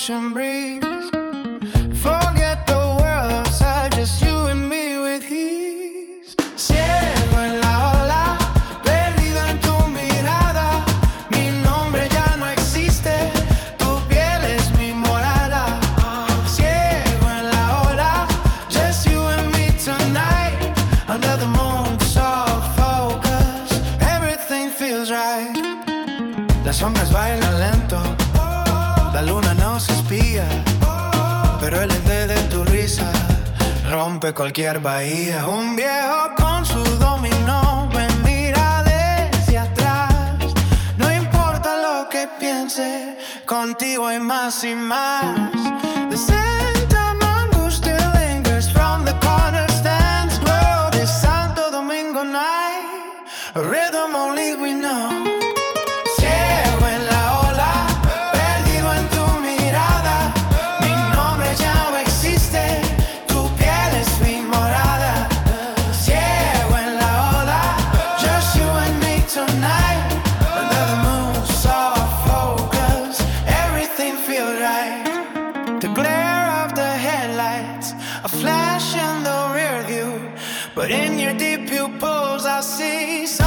ocean breeze. Forget the world outside, just you and me with ease. Ciego en la ola, perdido en tu mirada. Mi nombre ya no existe, tu piel es mi morada. Ciego en la ola, just you and me tonight. Under the moon, soft focus, everything feels right. Las sombras bailan lento, la luna nos espía, pero el aire de tu risa rompe cualquier bahía. Un viejo con su dominó me mira desde atrás. No importa lo que piense, contigo hay más y más. The scent of mango still lingers from the corner stands. Glow this Santo Domingo night, a rhythm only we know. But in your deep pupils I see